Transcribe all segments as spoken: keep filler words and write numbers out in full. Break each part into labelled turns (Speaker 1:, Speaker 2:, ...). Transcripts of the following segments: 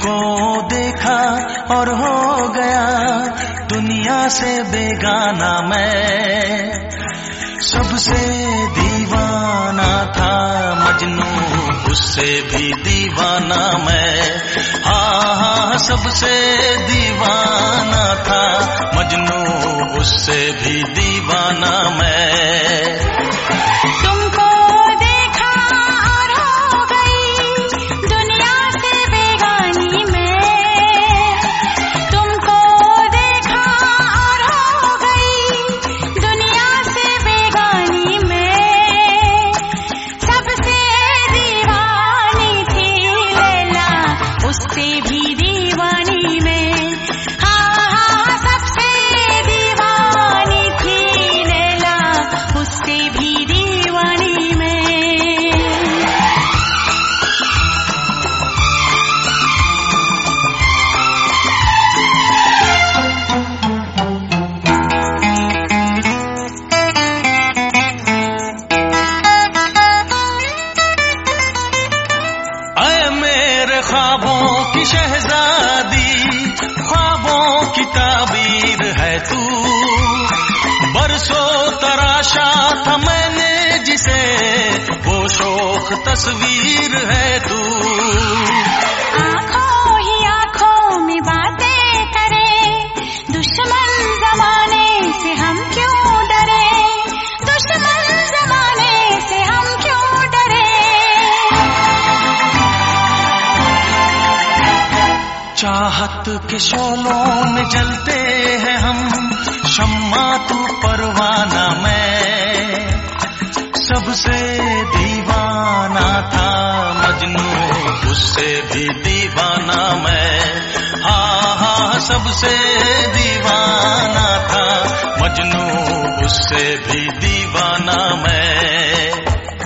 Speaker 1: तुमको देखा और हो गया दुनिया से बेगाना मैं। सबसे दीवाना था मजनू, उससे भी दीवाना मैं। हाँ हाँ सबसे दीवाना था मजनू, उससे भी दीवाना मैं।
Speaker 2: तुमको देखा और हो गई दुनिया से बेगानी मैं। तुमको देखा और हो गई दुनिया से बेगानी मैं। सबसे दीवानी थी लैला, उससे भी दीवानी मैं। हाँ हाँ सबसे दीवानी थी लैला, उससे भी दीवानी मैं।
Speaker 1: ऐ मेरे ख्वाबों की शहजादी, ख्वाबों की ताबीर है तू। बरसों तराशा था मैंने जिसे, वो शोख तस्वीर है तू।
Speaker 2: आँखों ही आँखों में बातें करे, दुश्मन जमाने से हम क्यों डरे। दुश्मन जमाने से हम क्यों डरे।
Speaker 1: चाहत के शोलों में जलते हैं हम, शम्मा तू परवाना मैं। सबसे दीवाना था मजनू, उससे भी दीवाना मैं। हाँ हाँ सबसे दीवाना था मजनू, उससे भी दीवाना मैं।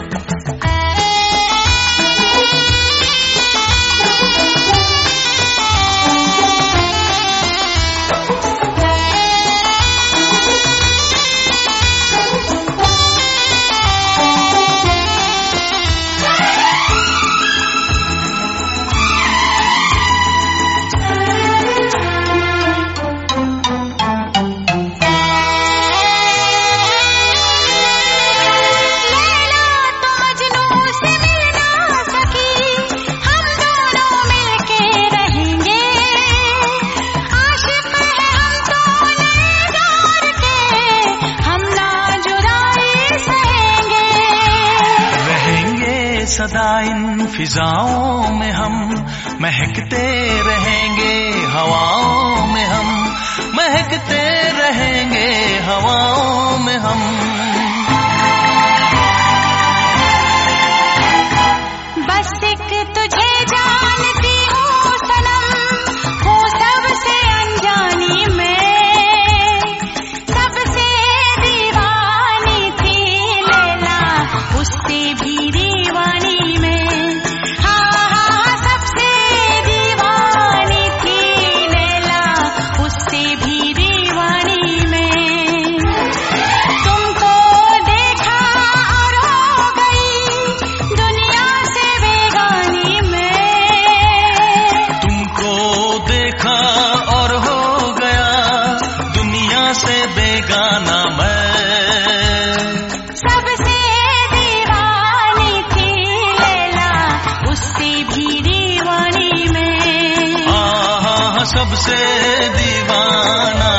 Speaker 1: सदा इन फिजाओं में हम महकते रहेंगे, हवाओं में हम महकते रहेंगे, हवाओं में हम।
Speaker 2: बस एक तुझे जानती हूँ सनम, हूँ सबसे अनजानी मैं। सबसे दीवानी थी लैला, उससे भी दीवानी मैं। हाँ हाँ सबसे दीवानी थी लैला, उससे भी दीवानी मैं। तुमको देखा और हो गई दुनिया से बेगानी मैं।
Speaker 1: तुमको देखा और हो गया दुनिया से बेगाना मैं।
Speaker 2: सबसे दीवानी थी लैला, उससे भी दीवानी मैं।
Speaker 1: हाँ हाँ सबसे दीवाना